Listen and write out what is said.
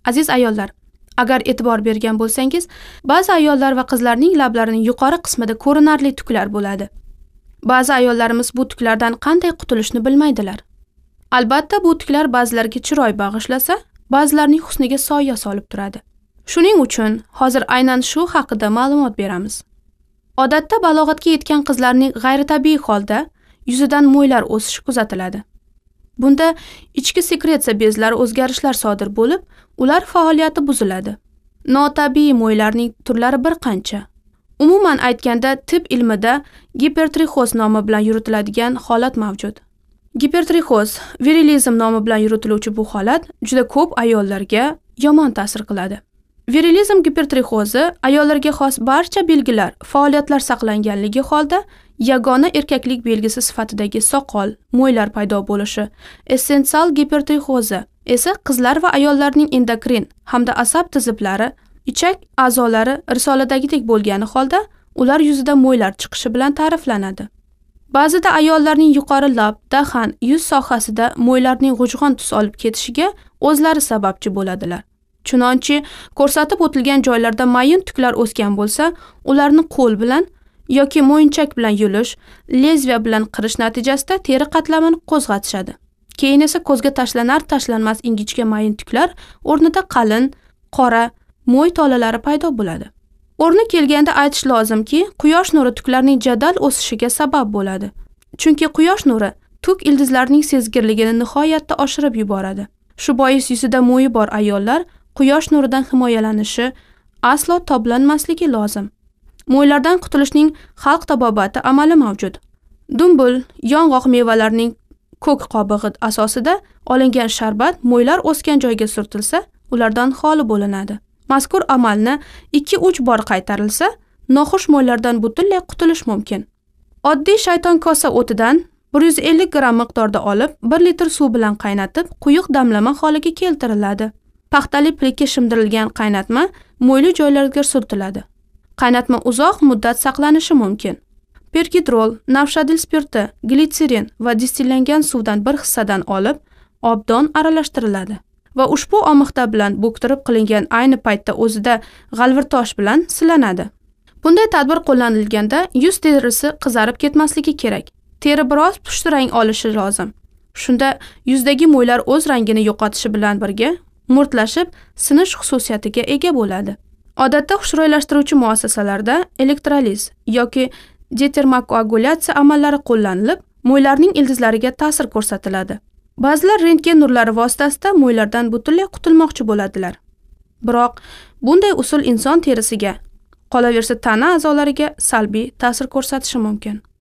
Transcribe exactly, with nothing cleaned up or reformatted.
Aziz ayollar, agar e'tibor bergan bo'lsangiz, ba'zi ayollar va qizlarning lablarining yuqori qismida ko'rinarli tuklar bo'ladi. Ba'zi ayollarimiz bu tuklardan qanday qutulishni bilmaydilar. Albatta, bu tuklar ba'zilarga chiroy bag'ishlasa, ba'zilarning husniga soya solib turadi. Shuning uchun hozir aynan shu haqida ma'lumot beramiz. Odatda balog'atga yetgan qizlarning g'ayritabiiy holda yuzidan mo'ylar o'sishi kuzatiladi. Bunda ichki sekretsiya bezlari o'zgarishlar sodir bo'lib, ular faoliyati buziladi. Notabiiy mo'ylarning turlari bir qancha. Umuman aytganda, tib ilmida gipertrixoz nomi bilan yuritiladigan holat mavjud. Gipertrixoz, virilizm nomi bilan yuritiluvchi bu holat juda ko'p ayollarga yomon ta'sir qiladi. Virilizm gipertrixozi ayollarga xos barcha belgilar, faoliyatlar saqlanganligi holda yagona erkaklik belgisi sifatidagi soqol, mo'ylar paydo bo'lishi, essensial gipertrixozi esa qizlar va ayollarning endokrin hamda asab tiziblari, ichak a'zolari risoladagidek bo'lgani holda ular yuzida mo'ylar chiqishi bilan ta'riflanadi. Ba'zida ayollarning yuqori lab, dahan, yuz sohasida mo'ylarning g'ujg'on tus olib ketishiga o'zlari sababchi bo'ladilar. Chunonchi ko'rsatib o'tilgan joylarda mayin tuklar o'sgan bo'lsa, ularni qo'l bilan yoki mo'yinchak bilan yulish, lezviya bilan qirish natijasida teri qatlamini qo'zg'atishadi. Keyin esa ko'zga tashlanar tashlanmas ingichka mayin tuklar o'rnida qalin, qora mo'y tolalari paydo bo'ladi. O'rni kelganda aytish lozimki, quyosh nuri tuklarning jadal o'sishiga sabab bo'ladi. Chunki quyosh nuri tuk ildizlarning sezgirligini nihoyatda oshirib yuboradi. Shu bois yuzida mo'yi bor ayollar quyosh nuridan himoyalanishi aslo toblanmasligi lozim. Mo'ylardan qutulishning xalq tabobati amali mavjud. Dumbul, yong'oq mevalarining ko'k qobig'i asosida olingan sharbat mo'ylar o'sgan joyga surtilsa, ulardan xoli bo'linadi. Mazkur amalni ikki uch bor qaytarilsa, noxush mo'ylardan butunlay qutulish mumkin. Oddiy shayton kosa o'tidan bir yuz ellik gramm miqdorda olib, bir litr suv bilan qaynatib, quyuq damlama holiga keltiriladi. Paxtali plikka shimdirilgan qaynatma mo'yli joylarga surtiladi. Qaynatma uzoq muddat saqlanishi mumkin. Pergidrol, nafshadil spirti, glitserin va distillangan suvdan bir hissadan olib, obdon aralashtiriladi va ushbu omiqda bilan bo'ktirib qilingan ayni paytda o'zida g'alvirtosh bilan silanadi. Bunday tadbir qo'llanilganda yuz terisi qizarib ketmasligi kerak. Teri biroz pushti rang olishi lozim. Shunda yuzdagi mo'ylar o'z rangini yo'qotishi bilan birga murtlashib, sinish xususiyatiga ega bo'ladi. Odatda xushro'ylashtiruvchi muassasalarda elektroliz yoki determokoagulyatsiya amallari qo'llanilib, mo'ylarning ildizlariga ta'sir ko'rsatiladi. Ba'zilar rentgen nurlari vositasida mo'ylardan butunlay qutulmoqchi bo'ladilar. Biroq bunday usul inson terisiga, qolaversa tana a'zolariga salbiy ta'sir ko'rsatishi mumkin.